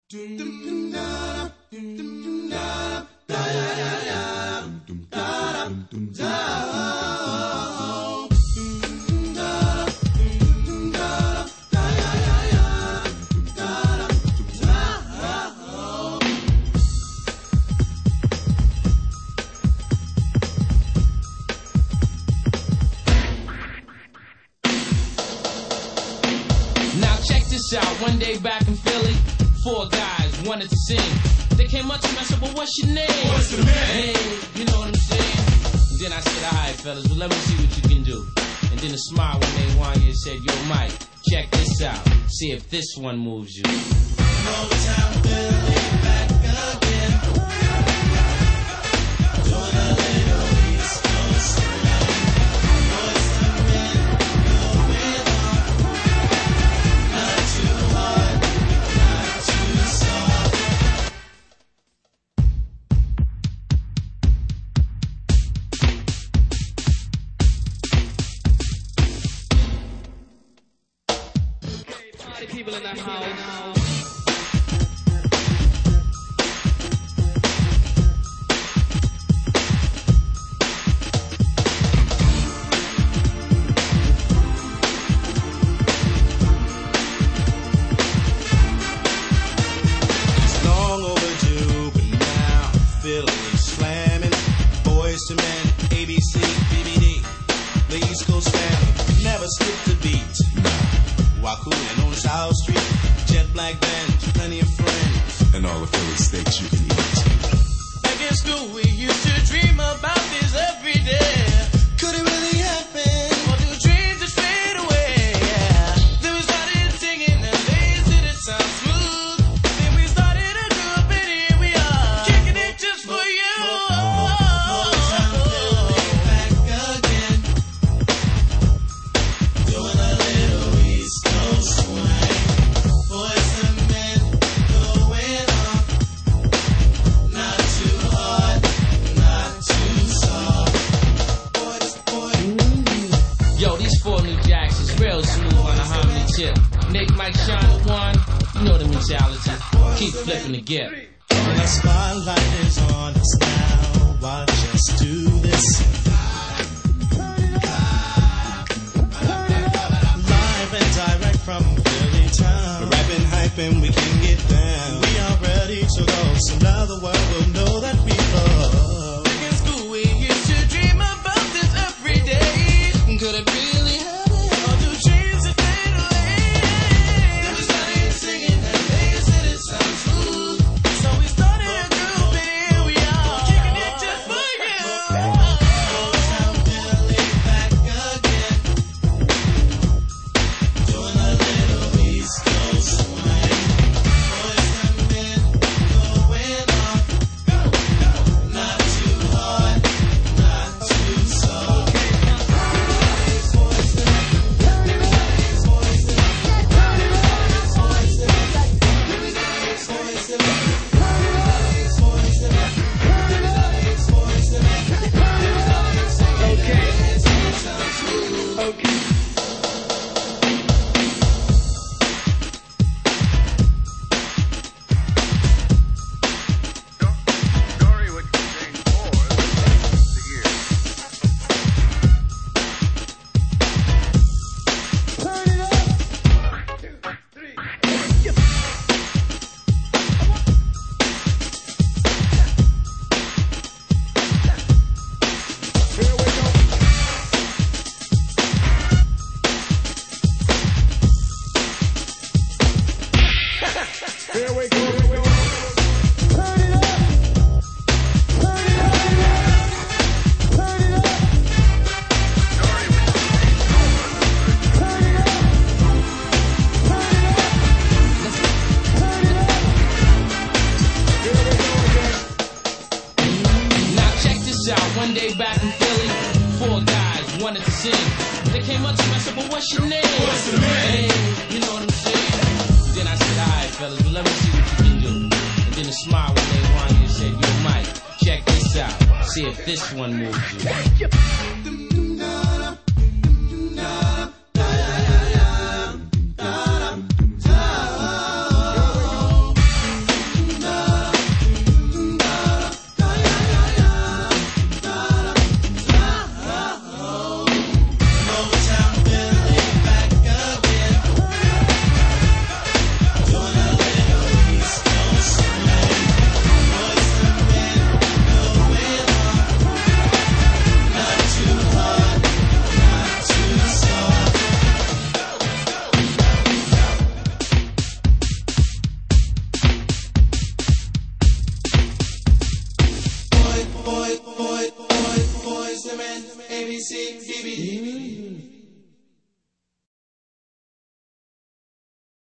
One day back in Philly, 4 guys wanted to sing. They came up to me, I said, well, what's your name? What's the name? Hey, you know what I'm saying? And then I said, all right, fellas, well, let me see what you can do. And then a smile when they won you and said, yo, Mike, check this out. See if this one moves you. Motown Philly back again. Doing a little East Coast swing. Boys and men going on. Not too hard, not too soft. Okay, party people in the house. Skip the beat. While cooling on South Street, jet black band, plenty of friends, and all the Philly steaks you can eat. Back in school, we used to dream about this every day. Could it really happen? Or do dreams just fade away? Yeah. Then we started singing and they said it sounds smooth. Then we started a group and here we are, kicking it just for you. Nick, Mike, Sean, one, you know the mentality. Keep flipping the gift. The spotlight is on us now. Watch us do this. Live and direct from Philly town. We're rapping, hyping, we can get down. We are ready to go, so now the world will know that we love. Back in school, we used to dream about this every day. Could it really happen? Or do dreams just fade away? Then we started singing and they said it sounds smooth. So we started a group and here we are, kicking it just for you. Motown Philly back again. Doing a little East Coast swing. Boys and men going on. Not too hard, not too soft. One day back in Philly, 4 guys wanted to sing. They came up to me and said, well, what's your name? What's the name? Hey, you know what I'm saying? Then I said, all right, fellas, well, let me see what you can do. And then a smile when they won you and said, yo, Mike, check this out. See if this one moves you. boys, the men, ABC, DB.